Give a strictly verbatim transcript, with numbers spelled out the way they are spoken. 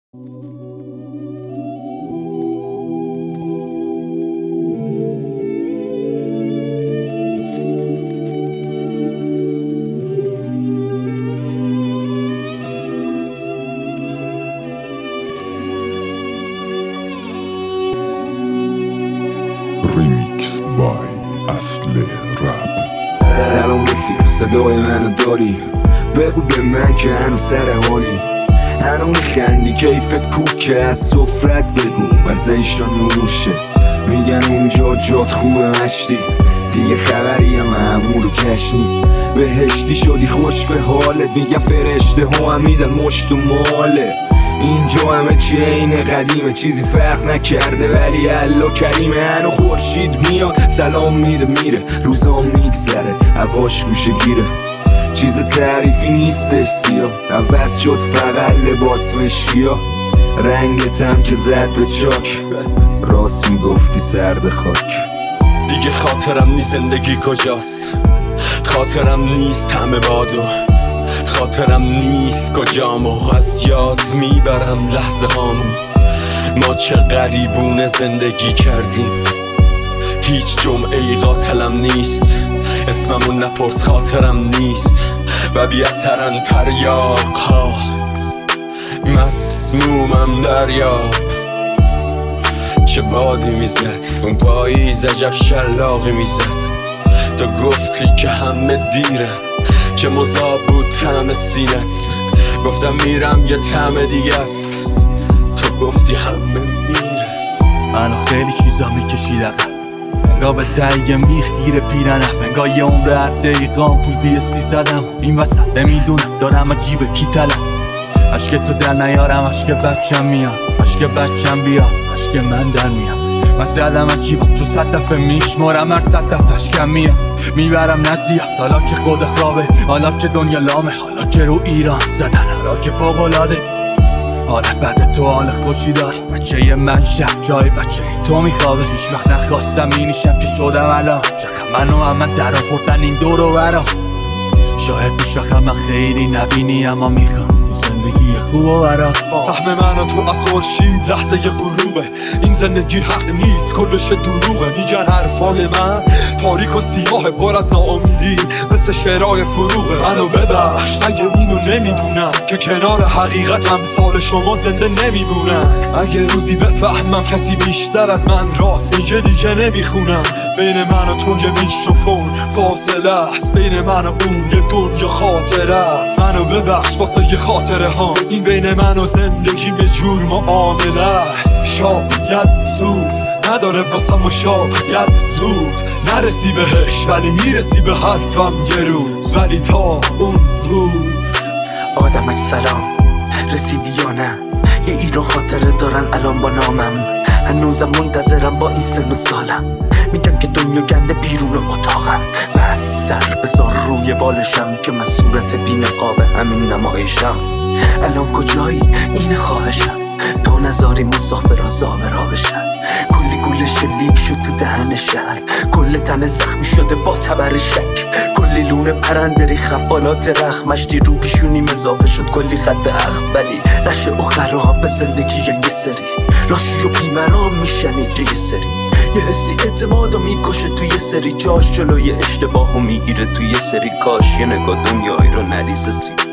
ریمیکس بای اصل رپ. سلام رفیق، صدای منو داری؟ بگو به من که هنو سر حالی، هنو میخندی، کیفت کوکه، از سفرت بگو مزه‌اش رو نوشه. میگن اونجا جات خوبه مشتی، دیگه خبری معمول و کشنی. بهشتی شدی خوش به حالت، میگن فرشته ها هم میدن مشت و ماله. اینجا همه چی عین قدیمه، چیزی فرق نکرده ولی الله کریمه. هنو خورشید میاد سلام میده میره، روزام میگذره هواش گوشه گیره. چیز تعریفی نیستش سیاه، عوض شد فقط لباس مشکیا. رنگتم که زد به چاک، راست میگفتی سرد خاک. دیگه خاطرم نیست زندگی کجاست، خاطرم نیست طعم بادو، خاطرم نیست کجامو، از یاد میبرم لحظه هامو. ما چه غریبونه زندگی کردیم، هیچ جمعه ای قاتلم نیست. اسممون نپرس خاطرم نیست و بی اثرن تریاق ها. مسمومم دریا، چه بادی میزد اون پاییز، عجب شلاقی میزد. تو گفتی که همه دیره، که مذاب بود طعم سینت. گفتم میرم یه طعم دیگه است، تو گفتی همه میره. منو خیلی چیزا میکشید عقب، انگاه به تهیه میخ گیر پیرنم، انگاه یه عمر هر دقیقام پول بی سی زدم. این وسط نمیدونم دارم عجیبه کی تلم، عشق تو در نیارم، عشق بچم میام، عشق بچم بیا، عشق من در میام. من زدم عجیبم چون صد دفعه میشمارم، هر صد دفعش کم میام. میبرم نزیاد حالا که خود خوابه، حالا که دنیا لامه، حالا که رو ایران زدن، حالا که فوق‌العاده. حال بده تو حال خوشی دار، بچه من شب جای بچه تو میخوابه. هیچ وقت نخواستم اینیشم که شدم الان، شکم منو هم من در آوردن این دور و برا. شاید هیچ وقت من خیلی نبینی اما میخوام زندگی خوب و برا. سهم من و تو از خورشید لحظه غروبه، این زندگی حق نیست کلش دروغه. میگن حرفای من تاریک و سیاه پر از ناامیدی، مثل شعرهای فروغه. منو ببخش اگه اینو نمیدونم که کنار حقیقت امثال شما زنده نمیمونن. اگه روزی بفهمم کسی بیشتر از من راست میگه دیگه نمیخونم. بین من و تو یه میکروفون فاصله است، بین من و اون یه دنیا خاطره است. منو ببخش واسه یه خاطره ها، این بین من و زندگی یه جور معامله است. شاید زود نداره واسم و شاید زود نرسی بهش، ولی میرسی به حرفم یه روز. ولی تا اون روز آدمک سلام، رسیدی یا نه؟ یه ایران خاطره دارن الان با نامم، هنوزم منتظرم با این سن و سالم. میگن که دنیا گنده بیرون اتاقم، بس سر بذار روی بالشم که من صورت بی نقاب همین نمایشم. الان کجایی؟ اینه خواهشم، تو نذاری مسافرها زابرا بشن. کلی گوله شلیک شد تو دهن شهر، کل تن زخمی شده با تبر شک. کلی لونه پرنده ریخت بالات رخ، مشتی رو پیشونیم اضافه شد کلی خط اخم. ولی رشه اخرها به زندگی یه سری راشی و بیمرام میشنی یه سری. یه حسی اعتمادو میکشه توی یه سری جاش، جلوی اشتباهو میگیره توی یه سری. کاش یه نگاه دنیایی رو نریزه توی